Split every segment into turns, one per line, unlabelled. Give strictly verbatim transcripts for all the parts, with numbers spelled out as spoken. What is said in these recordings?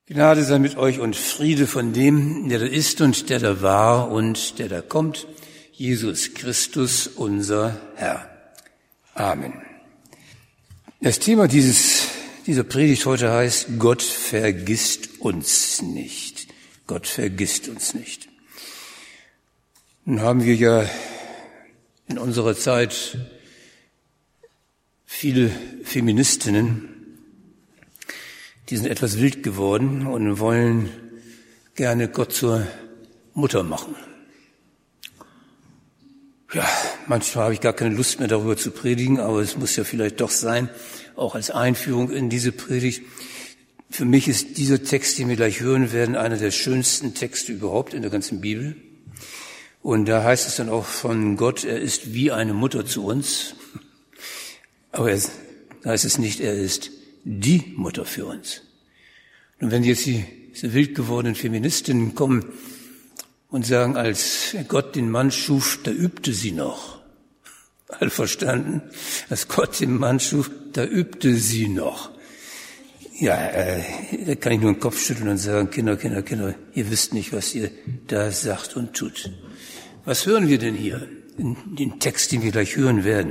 Gnade sei mit euch und Friede von dem, der da ist und der da war und der da kommt, Jesus Christus, unser Herr. Amen. Das Thema dieses, dieser Predigt heute heißt, Gott vergisst uns nicht. Gott vergisst uns nicht. Nun haben wir ja in unserer Zeit viele Feministinnen, die sind etwas wild geworden und wollen gerne Gott zur Mutter machen. Ja, manchmal habe ich gar keine Lust mehr darüber zu predigen, aber es muss ja vielleicht doch sein, auch als Einführung in diese Predigt. Für mich ist dieser Text, den wir gleich hören werden, einer der schönsten Texte überhaupt in der ganzen Bibel. Und da heißt es dann auch von Gott, er ist wie eine Mutter zu uns. Aber da heißt es nicht, er ist die Mutter für uns. Und wenn jetzt die, diese wild gewordenen Feministinnen kommen und sagen, als Gott den Mann schuf, da übte sie noch. Alle verstanden? Als Gott den Mann schuf, da übte sie noch. Ja, äh, da kann ich nur den Kopf schütteln und sagen, Kinder, Kinder, Kinder, ihr wisst nicht, was ihr da sagt und tut. Was hören wir denn hier in den Text, den wir gleich hören werden?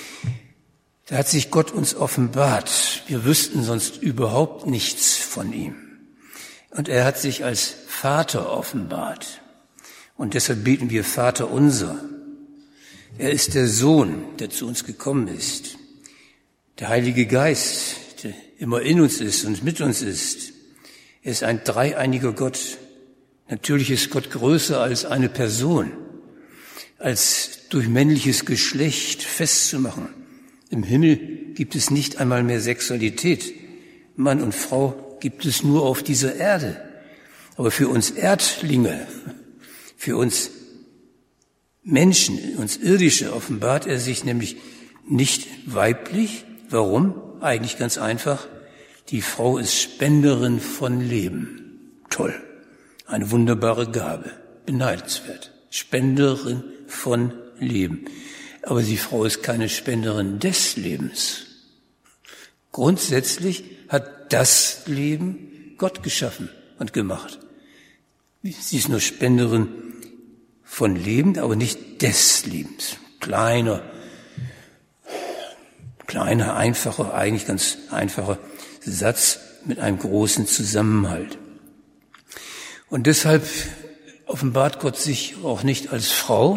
Da hat sich Gott uns offenbart. Wir wüssten sonst überhaupt nichts von ihm. Und er hat sich als Vater offenbart. Und deshalb beten wir Vater unser. Er ist der Sohn, der zu uns gekommen ist. Der Heilige Geist, der immer in uns ist und mit uns ist. Er ist ein dreieiniger Gott. Natürlich ist Gott größer als eine Person, als durch männliches Geschlecht festzumachen. Im Himmel gibt es nicht einmal mehr Sexualität. Mann und Frau gibt es nur auf dieser Erde. Aber für uns Erdlinge, für uns Menschen, uns Irdische offenbart er sich nämlich nicht weiblich. Warum? Eigentlich ganz einfach. Die Frau ist Spenderin von Leben. Toll. Eine wunderbare Gabe. Beneidenswert. Spenderin von Leben. Aber die Frau ist keine Spenderin des Lebens. Grundsätzlich hat das Leben Gott geschaffen und gemacht. Sie ist nur Spenderin von Leben, aber nicht des Lebens. Kleiner, kleiner, einfacher, eigentlich ganz einfacher Satz mit einem großen Zusammenhalt. Und deshalb offenbart Gott sich auch nicht als Frau.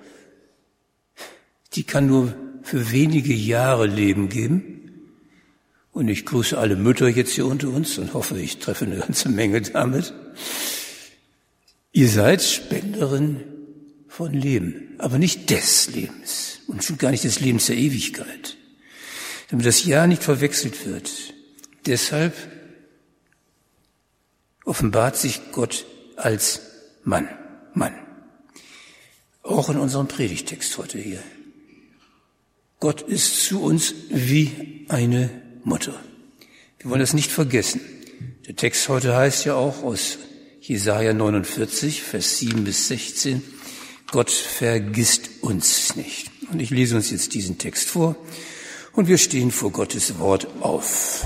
Die kann nur für wenige Jahre Leben geben. Und ich grüße alle Mütter jetzt hier unter uns und hoffe, ich treffe eine ganze Menge damit. Ihr seid Spenderin von Leben, aber nicht des Lebens und schon gar nicht des Lebens der Ewigkeit. Damit das Ja nicht verwechselt wird. Deshalb offenbart sich Gott als Mann. Mann. Auch in unserem Predigtext heute hier. Gott ist zu uns wie eine Mutter. Wir wollen das nicht vergessen. Der Text heute heißt ja auch aus Jesaja neunundvierzig, Vers sieben bis sechzehn, Gott vergisst uns nicht. Und ich lese uns jetzt diesen Text vor und wir stehen vor Gottes Wort auf.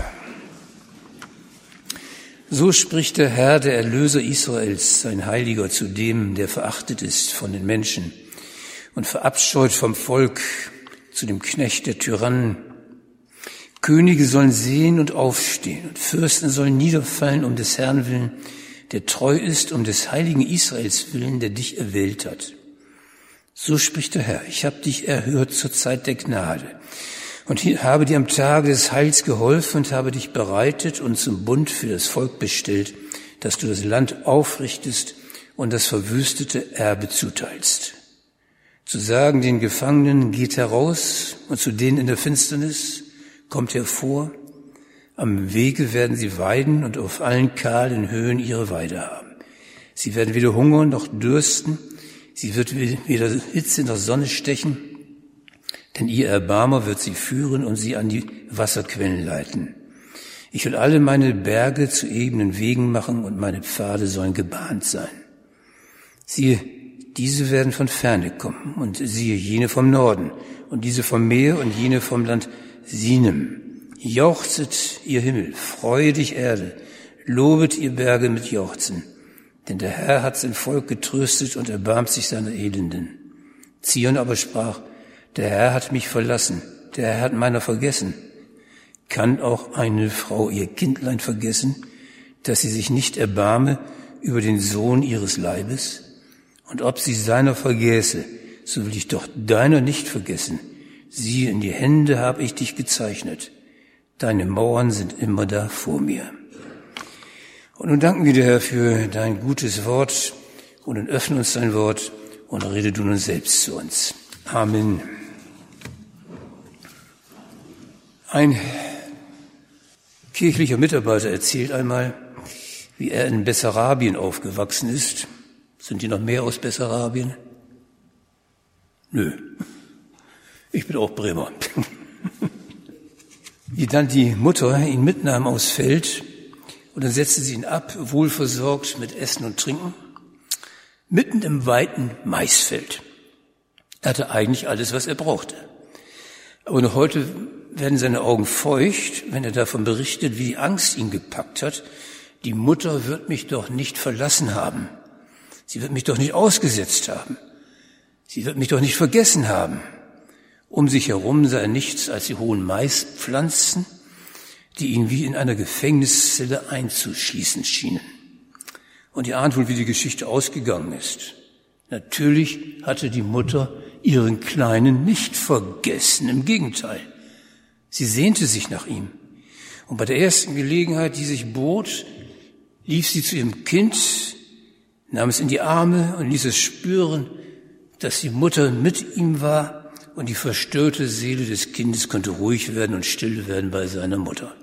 So spricht der Herr, der Erlöser Israels, sein Heiliger, zu dem, der verachtet ist von den Menschen und verabscheut vom Volk, zu dem Knecht der Tyrannen. Könige sollen sehen und aufstehen und Fürsten sollen niederfallen um des Herrn willen, der treu ist, um des heiligen Israels willen, der dich erwählt hat. So spricht der Herr, ich habe dich erhört zur Zeit der Gnade und habe dir am Tage des Heils geholfen und habe dich bereitet und zum Bund für das Volk bestellt, dass du das Land aufrichtest und das verwüstete Erbe zuteilst. Zu sagen den Gefangenen, geht heraus, und zu denen in der Finsternis, kommt hervor. Am Wege werden sie weiden und auf allen kahlen Höhen ihre Weide haben. Sie werden weder hungern noch dürsten, sie wird weder Hitze in der Sonne stechen, denn ihr Erbarmer wird sie führen und sie an die Wasserquellen leiten. Ich will alle meine Berge zu ebenen Wegen machen und meine Pfade sollen gebahnt sein. Siehe, diese werden von ferne kommen und siehe, jene vom Norden und diese vom Meer und jene vom Land Sinem. Jauchzet, ihr Himmel, freue dich, Erde, Lobet ihr Berge mit Jauchzen, denn der Herr hat sein Volk getröstet und erbarmt sich seiner Elenden. Zion aber sprach, der Herr hat mich verlassen, der Herr hat meiner vergessen. Kann auch eine Frau ihr Kindlein vergessen, dass sie sich nicht erbarme über den Sohn ihres Leibes? Und ob sie seiner vergäße, so will ich doch deiner nicht vergessen. Siehe, in die Hände habe ich dich gezeichnet. Deine Mauern sind immer da vor mir. Und nun danken wir dir, Herr, für dein gutes Wort und nun öffne uns dein Wort und rede du nun selbst zu uns. Amen. Ein kirchlicher Mitarbeiter erzählt einmal, wie er in Bessarabien aufgewachsen ist. Sind die noch mehr aus Bessarabien? Nö. Ich bin auch Bremer. Wie dann die Mutter ihn mitnahm aufs Feld und dann setzte sie ihn ab, wohlversorgt mit Essen und Trinken, mitten im weiten Maisfeld. Er hatte eigentlich alles, was er brauchte. Aber noch heute werden seine Augen feucht, wenn er davon berichtet, wie die Angst ihn gepackt hat. Die Mutter wird mich doch nicht verlassen haben. Sie wird mich doch nicht ausgesetzt haben. Sie wird mich doch nicht vergessen haben. Um sich herum sah er nichts als die hohen Maispflanzen, die ihn wie in einer Gefängniszelle einzuschließen schienen. Und ihr ahnt wohl, wie die Geschichte ausgegangen ist. Natürlich hatte die Mutter ihren Kleinen nicht vergessen, im Gegenteil. Sie sehnte sich nach ihm. Und bei der ersten Gelegenheit, die sich bot, lief sie zu ihrem Kind, nahm es in die Arme und ließ es spüren, dass die Mutter mit ihm war und die verstörte Seele des Kindes konnte ruhig werden und still werden bei seiner Mutter.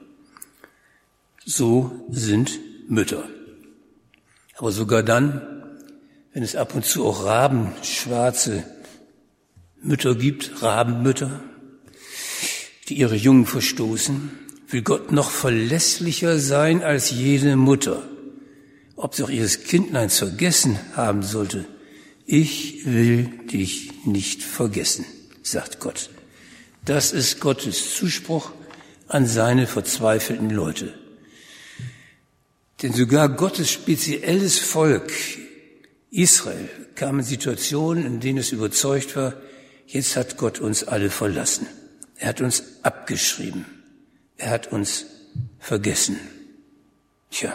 So sind Mütter. Aber sogar dann, wenn es ab und zu auch rabenschwarze Mütter gibt, Rabenmütter, die ihre Jungen verstoßen, will Gott noch verlässlicher sein als jede Mutter. Ob sie auch ihres Kindleins vergessen haben sollte, ich will dich nicht vergessen, sagt Gott. Das ist Gottes Zuspruch an seine verzweifelten Leute. Denn sogar Gottes spezielles Volk, Israel, kam in Situationen, in denen es überzeugt war, jetzt hat Gott uns alle verlassen. Er hat uns abgeschrieben. Er hat uns vergessen. Tja,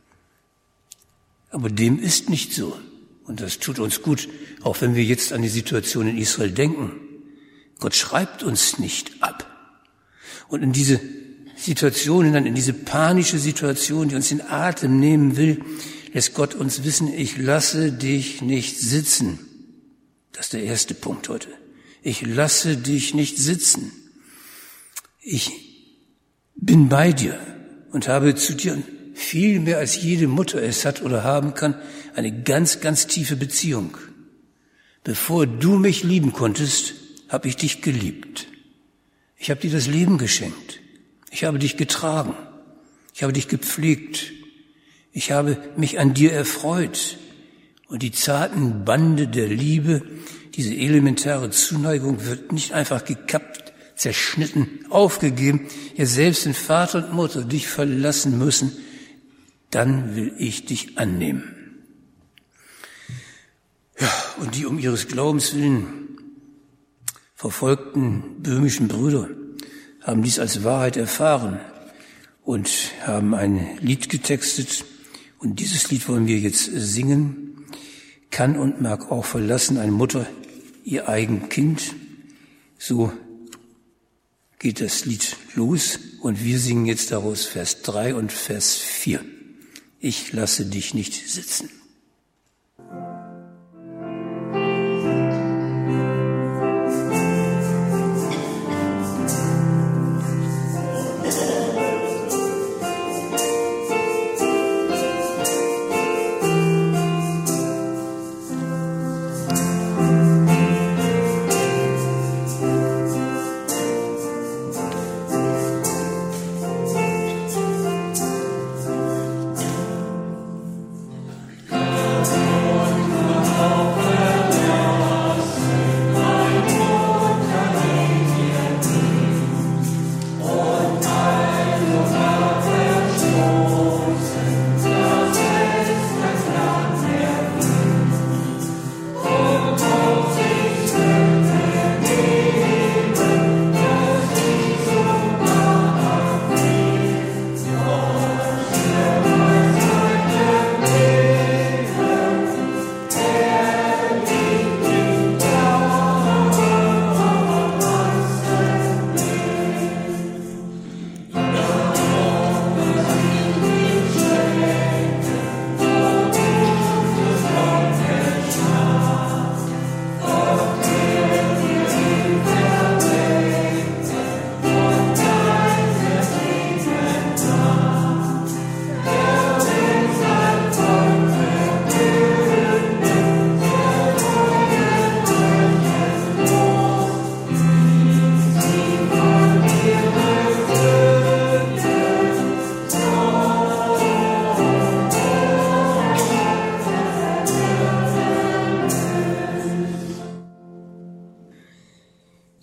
aber dem ist nicht so. Und das tut uns gut, auch wenn wir jetzt an die Situation in Israel denken. Gott schreibt uns nicht ab. Und in diese Situation hinein, in diese panische Situation, die uns den Atem nehmen will, lässt Gott uns wissen, ich lasse dich nicht sitzen. Das ist der erste Punkt heute. Ich lasse dich nicht sitzen. Ich bin bei dir und habe zu dir viel mehr als jede Mutter es hat oder haben kann, eine ganz, ganz tiefe Beziehung. Bevor du mich lieben konntest, habe ich dich geliebt. Ich habe dir das Leben geschenkt. Ich habe dich getragen. Ich habe dich gepflegt. Ich habe mich an dir erfreut. Und die zarten Bande der Liebe, diese elementare Zuneigung wird nicht einfach gekappt, zerschnitten, aufgegeben. Ja, selbst wenn Vater und Mutter dich verlassen müssen, dann will ich dich annehmen. Ja, und die um ihres Glaubens willen verfolgten böhmischen Brüder haben dies als Wahrheit erfahren und haben ein Lied getextet. Und dieses Lied wollen wir jetzt singen. Kann und mag auch verlassen eine Mutter ihr eigen Kind. So geht das Lied los und wir singen jetzt daraus Vers drei und Vers vier. Ich lasse dich nicht sitzen.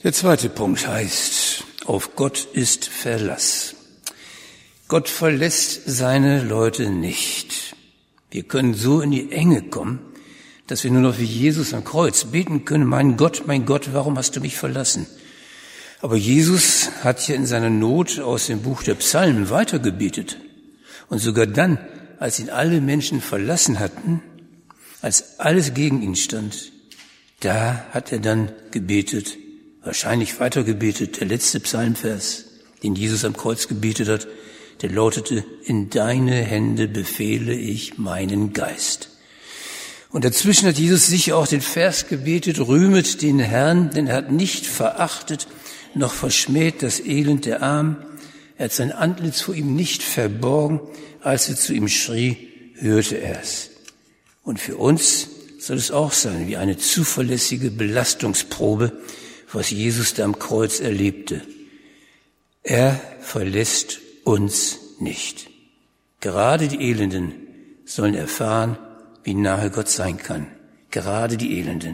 Der zweite Punkt heißt, auf Gott ist Verlass. Gott verlässt seine Leute nicht. Wir können so in die Enge kommen, dass wir nur noch wie Jesus am Kreuz beten können, mein Gott, mein Gott, warum hast du mich verlassen? Aber Jesus hat ja in seiner Not aus dem Buch der Psalmen weitergebetet. Und sogar dann, als ihn alle Menschen verlassen hatten, als alles gegen ihn stand, da hat er dann gebetet, wahrscheinlich weiter gebetet, der letzte Psalmvers, den Jesus am Kreuz gebetet hat, der lautete, in deine Hände befehle ich meinen Geist. Und dazwischen hat Jesus sicher auch den Vers gebetet, rühmet den Herrn, denn er hat nicht verachtet, noch verschmäht das Elend der Armen. Er hat sein Antlitz vor ihm nicht verborgen, als er zu ihm schrie, hörte er es. Und für uns soll es auch sein, wie eine zuverlässige Belastungsprobe, was Jesus da am Kreuz erlebte. Er verlässt uns nicht. Gerade die Elenden sollen erfahren, wie nahe Gott sein kann. Gerade die Elenden.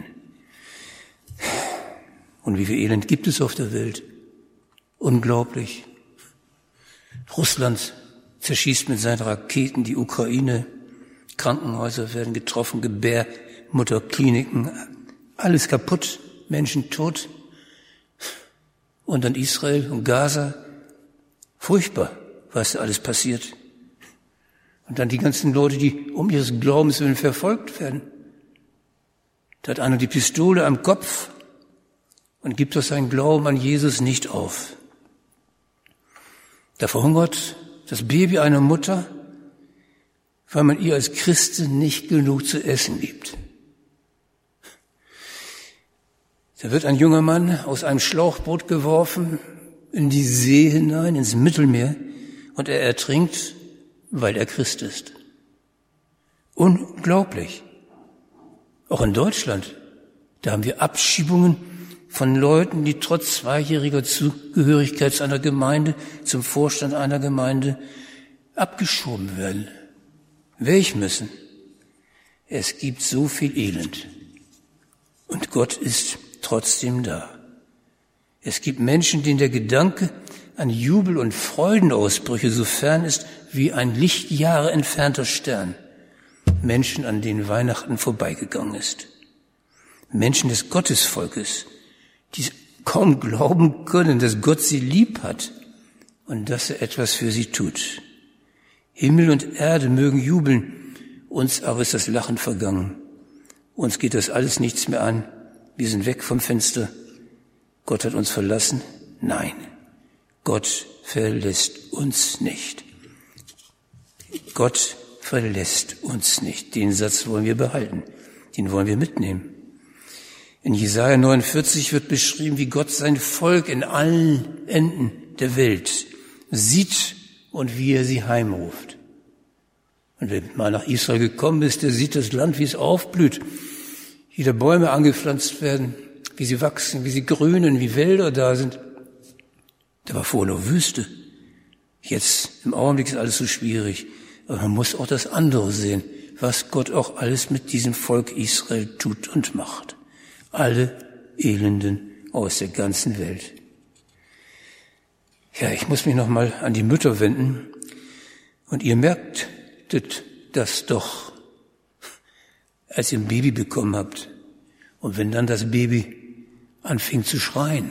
Und wie viel Elend gibt es auf der Welt? Unglaublich. Russland zerschießt mit seinen Raketen die Ukraine. Krankenhäuser werden getroffen, Gebärmutterkliniken, alles kaputt, Menschen tot. Und dann Israel und Gaza. Furchtbar, was da alles passiert. Und dann die ganzen Leute, die um ihres Glaubens willen verfolgt werden. Da hat einer die Pistole am Kopf und gibt doch seinen Glauben an Jesus nicht auf. Da verhungert das Baby einer Mutter, weil man ihr als Christin nicht genug zu essen gibt. Da wird ein junger Mann aus einem Schlauchboot geworfen in die See hinein, ins Mittelmeer, und er ertrinkt, weil er Christ ist. Unglaublich. Auch in Deutschland, da haben wir Abschiebungen von Leuten, die trotz zweijähriger Zugehörigkeit zu einer Gemeinde, zum Vorstand einer Gemeinde abgeschoben werden. Weg müssen. Es gibt so viel Elend. Und Gott ist trotzdem da. Es gibt Menschen, denen der Gedanke an Jubel- und Freudenausbrüche so fern ist wie ein Lichtjahre entfernter Stern. Menschen, an denen Weihnachten vorbeigegangen ist. Menschen des Gottesvolkes, die kaum glauben können, dass Gott sie lieb hat und dass er etwas für sie tut. Himmel und Erde mögen jubeln, uns aber ist das Lachen vergangen. Uns geht das alles nichts mehr an. Wir sind weg vom Fenster. Gott hat uns verlassen. Nein, Gott verlässt uns nicht. Gott verlässt uns nicht. Den Satz wollen wir behalten. Den wollen wir mitnehmen. In Jesaja neunundvierzig wird beschrieben, wie Gott sein Volk in allen Enden der Welt sieht und wie er sie heimruft. Und wer mal nach Israel gekommen ist, der sieht das Land, wie es aufblüht, wie da Bäume angepflanzt werden, wie sie wachsen, wie sie grünen, wie Wälder da sind. Da war vorher nur Wüste. Jetzt, im Augenblick ist alles so schwierig. Aber man muss auch das andere sehen, was Gott auch alles mit diesem Volk Israel tut und macht. Alle Elenden aus der ganzen Welt. Ja, ich muss mich nochmal an die Mütter wenden. Und ihr merktet das doch, als ihr ein Baby bekommen habt. Und wenn dann das Baby anfing zu schreien,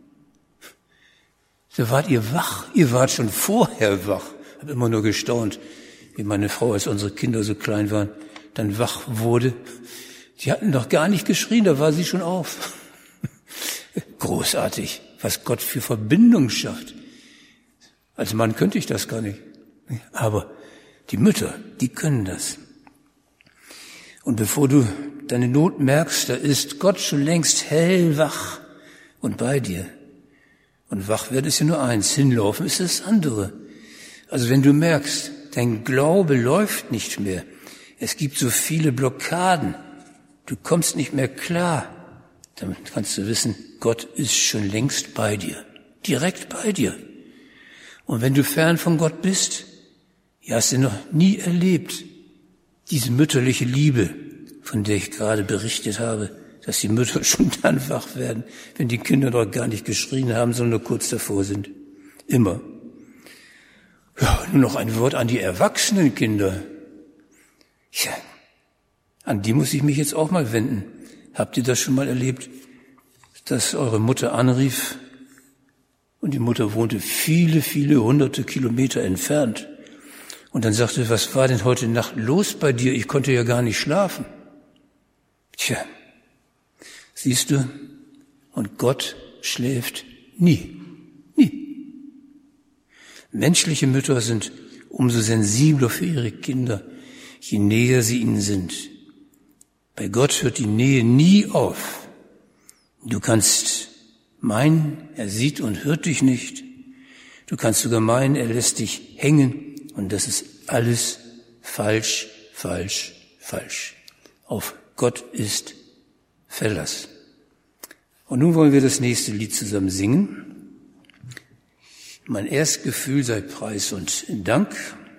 da wart ihr wach. Ihr wart schon vorher wach. Ich habe immer nur gestaunt, wie meine Frau, als unsere Kinder so klein waren, dann wach wurde. Die hatten doch gar nicht geschrien, da war sie schon auf. Großartig, was Gott für Verbindung schafft. Als Mann könnte ich das gar nicht. Aber die Mütter, die können das. Und bevor du deine Not merkst, da ist Gott schon längst hellwach und bei dir. Und wach wird es ja nur eins, hinlaufen ist das andere. Also wenn du merkst, dein Glaube läuft nicht mehr, es gibt so viele Blockaden, du kommst nicht mehr klar, dann kannst du wissen, Gott ist schon längst bei dir, direkt bei dir. Und wenn du fern von Gott bist, ja, hast du noch nie erlebt, diese mütterliche Liebe, von der ich gerade berichtet habe, dass die Mütter schon dann wach werden, wenn die Kinder noch gar nicht geschrien haben, sondern nur kurz davor sind. Immer. Ja, nur noch ein Wort an die erwachsenen Kinder. Ja, an die muss ich mich jetzt auch mal wenden. Habt ihr das schon mal erlebt, dass eure Mutter anrief und die Mutter wohnte viele, viele hunderte Kilometer entfernt und dann sagte, was war denn heute Nacht los bei dir? Ich konnte ja gar nicht schlafen. Tja, siehst du, und Gott schläft nie, nie. Menschliche Mütter sind umso sensibler für ihre Kinder, je näher sie ihnen sind. Bei Gott hört die Nähe nie auf. Du kannst meinen, er sieht und hört dich nicht. Du kannst sogar meinen, er lässt dich hängen. Und das ist alles falsch, falsch, falsch. Auf Gott ist Verlass. Und nun wollen wir das nächste Lied zusammen singen. Mein Erstgefühl sei Preis und Dank.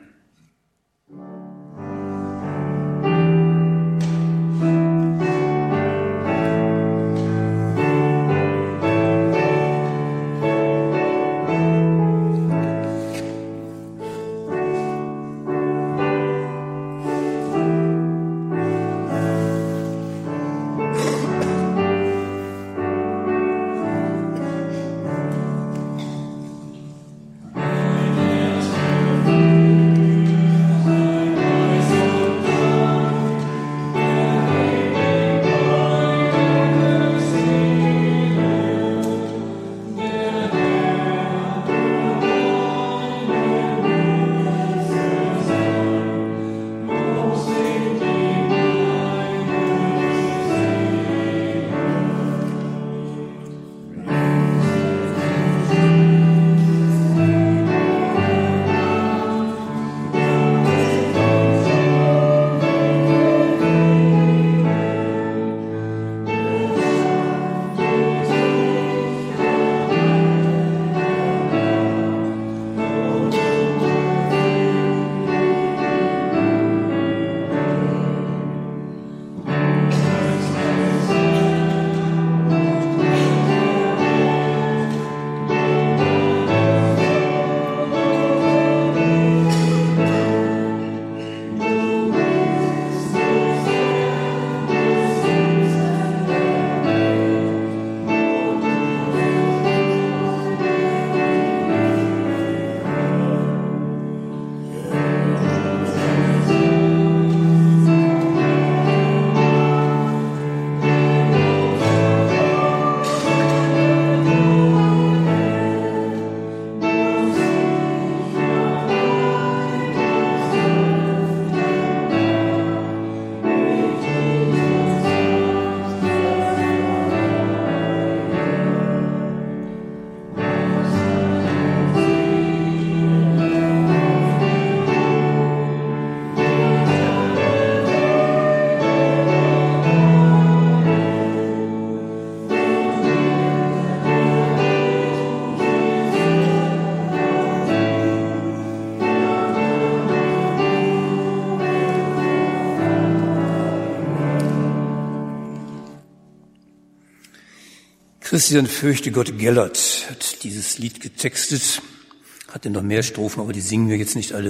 Christian Fürchtegott Gellert hat dieses Lied getextet, hatte noch mehr Strophen, aber die singen wir jetzt nicht alle.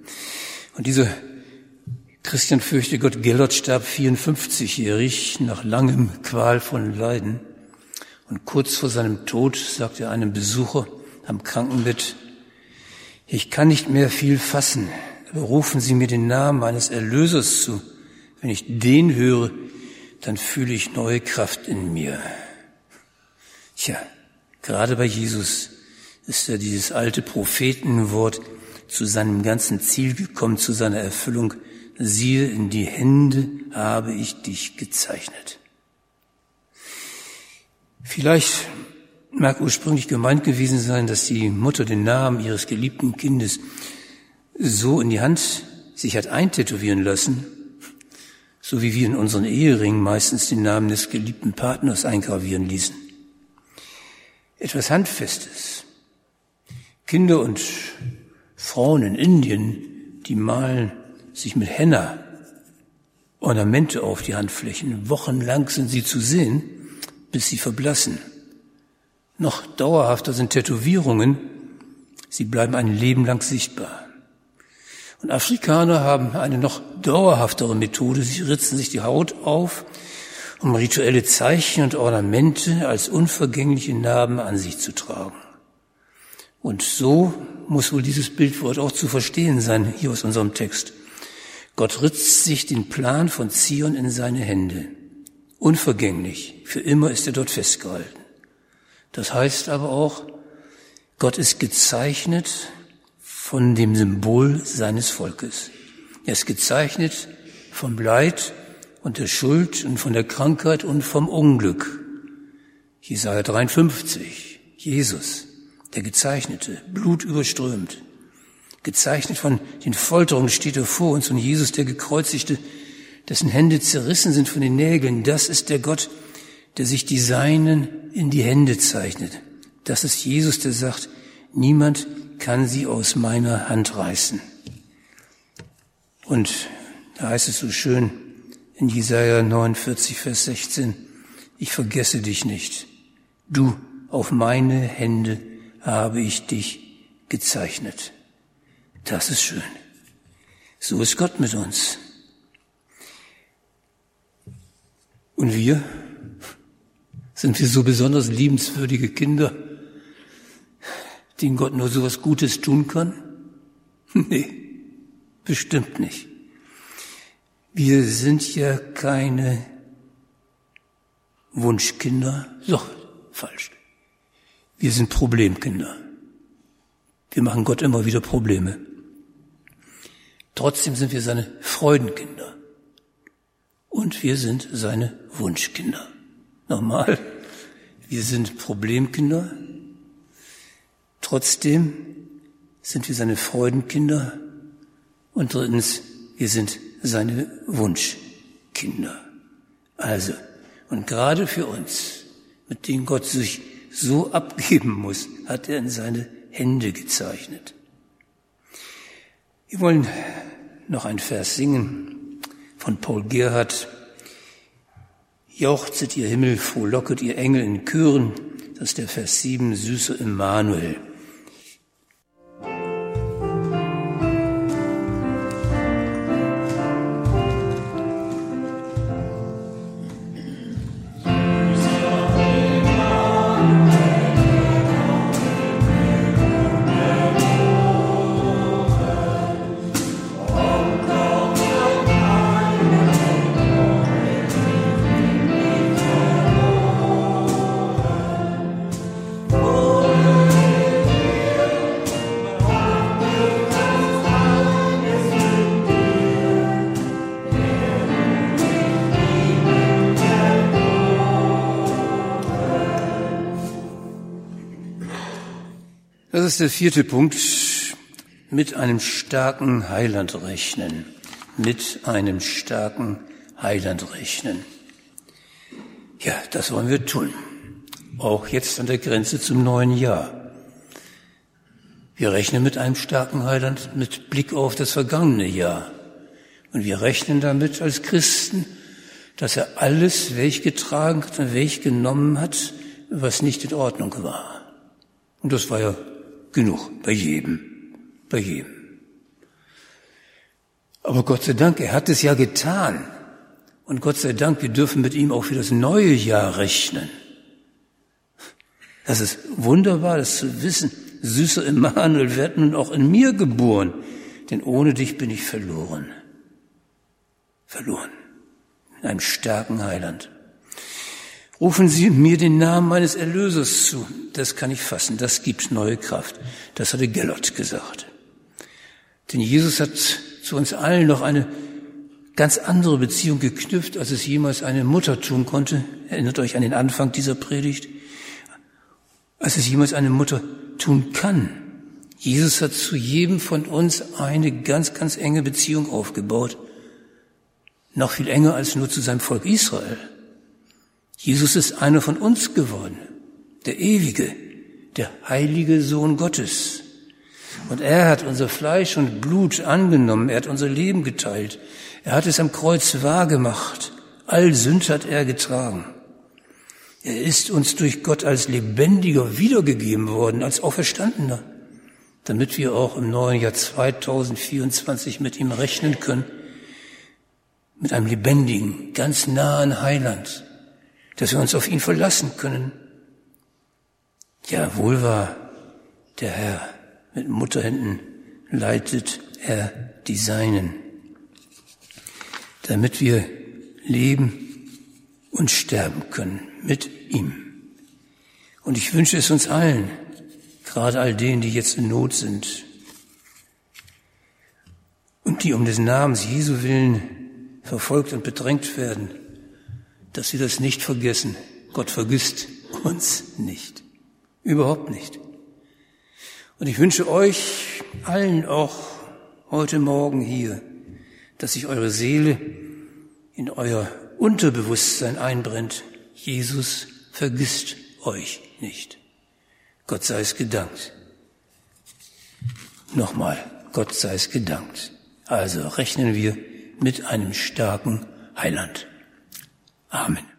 Und dieser Christian Fürchtegott Gellert starb vierundfünfzigjährig nach langem qualvollen Leiden. Und kurz vor seinem Tod sagte er einem Besucher am Krankenbett, ich kann nicht mehr viel fassen, aber rufen Sie mir den Namen meines Erlösers zu. Wenn ich den höre, dann fühle ich neue Kraft in mir. Tja, gerade bei Jesus ist ja dieses alte Prophetenwort zu seinem ganzen Ziel gekommen, zu seiner Erfüllung. Siehe, in die Hände habe ich dich gezeichnet. Vielleicht mag ursprünglich gemeint gewesen sein, dass die Mutter den Namen ihres geliebten Kindes so in die Hand sich hat eintätowieren lassen, so wie wir in unseren Eheringen meistens den Namen des geliebten Partners eingravieren ließen. Etwas Handfestes. Kinder und Frauen in Indien, die malen sich mit Henna Ornamente auf die Handflächen. Wochenlang sind sie zu sehen, bis sie verblassen. Noch dauerhafter sind Tätowierungen. Sie bleiben ein Leben lang sichtbar. Und Afrikaner haben eine noch dauerhaftere Methode. Sie ritzen sich die Haut auf, um rituelle Zeichen und Ornamente als unvergängliche Narben an sich zu tragen. Und so muss wohl dieses Bildwort auch zu verstehen sein, hier aus unserem Text. Gott ritzt sich den Plan von Zion in seine Hände. Unvergänglich, für immer ist er dort festgehalten. Das heißt aber auch, Gott ist gezeichnet von dem Symbol seines Volkes. Er ist gezeichnet vom Leid und der Schuld und von der Krankheit und vom Unglück. Jesaja dreiundfünfzig, Jesus, der Gezeichnete, blutüberströmt. Gezeichnet von den Folterungen steht er vor uns und Jesus, der Gekreuzigte, dessen Hände zerrissen sind von den Nägeln. Das ist der Gott, der sich die Seinen in die Hände zeichnet. Das ist Jesus, der sagt, niemand kann sie aus meiner Hand reißen. Und da heißt es so schön in Jesaja neunundvierzig, Vers sechzehn, ich vergesse dich nicht. Du, auf meine Hände habe ich dich gezeichnet. Das ist schön. So ist Gott mit uns. Und wir? Sind wir so besonders liebenswürdige Kinder, denen Gott nur so was Gutes tun kann? Nee, bestimmt nicht. Wir sind ja keine Wunschkinder. Doch, falsch. Wir sind Problemkinder. Wir machen Gott immer wieder Probleme. Trotzdem sind wir seine Freudenkinder. Und wir sind seine Wunschkinder. Nochmal, wir sind Problemkinder. Trotzdem sind wir seine Freudenkinder. Und drittens, wir sind seine Wunschkinder. Also, und gerade für uns, mit denen Gott sich so abgeben muss, hat er in seine Hände gezeichnet. Wir wollen noch einen Vers singen von Paul Gerhardt. Jauchzet ihr Himmel, frohlocket ihr Engel in Chören. Das ist der Vers sieben, süßer Immanuel. Das ist der vierte Punkt. Mit einem starken Heiland rechnen. Mit einem starken Heiland rechnen. Ja, das wollen wir tun. Auch jetzt an der Grenze zum neuen Jahr. Wir rechnen mit einem starken Heiland mit Blick auf das vergangene Jahr. Und wir rechnen damit als Christen, dass er alles weggetragen hat und weggenommen hat, was nicht in Ordnung war. Und das war ja genug, bei jedem, bei jedem. Aber Gott sei Dank, er hat es ja getan. Und Gott sei Dank, wir dürfen mit ihm auch für das neue Jahr rechnen. Das ist wunderbar, das zu wissen. Süßer Immanuel, werd nun auch in mir geboren, denn ohne dich bin ich verloren. Verloren. In einem starken Heiland. Rufen Sie mir den Namen meines Erlösers zu. Das kann ich fassen, das gibt neue Kraft. Das hatte Gellert gesagt. Denn Jesus hat zu uns allen noch eine ganz andere Beziehung geknüpft, als es jemals eine Mutter tun konnte. Erinnert euch an den Anfang dieser Predigt. Als es jemals eine Mutter tun kann. Jesus hat zu jedem von uns eine ganz, ganz enge Beziehung aufgebaut. Noch viel enger als nur zu seinem Volk Israel. Jesus ist einer von uns geworden, der ewige, der heilige Sohn Gottes. Und er hat unser Fleisch und Blut angenommen, er hat unser Leben geteilt, Er hat es am Kreuz wahrgemacht. All Sünd hat er getragen. Er ist uns durch Gott als Lebendiger wiedergegeben worden, als Auferstandener, damit wir auch im neuen Jahr zweitausendvierundzwanzig mit ihm rechnen können, mit einem lebendigen, ganz nahen Heiland, dass wir uns auf ihn verlassen können. Ja, wohl wahr, der Herr mit Mutterhänden leitet er die Seinen, damit wir leben und sterben können mit ihm. Und ich wünsche es uns allen, gerade all denen, die jetzt in Not sind und die um des Namens Jesu willen verfolgt und bedrängt werden, dass sie das nicht vergessen. Gott vergisst uns nicht. Überhaupt nicht. Und ich wünsche euch allen auch heute Morgen hier, dass sich eure Seele in euer Unterbewusstsein einbrennt. Jesus vergisst euch nicht. Gott sei es gedankt. Nochmal, Gott sei es gedankt. Also rechnen wir mit einem starken Heiland. Amen.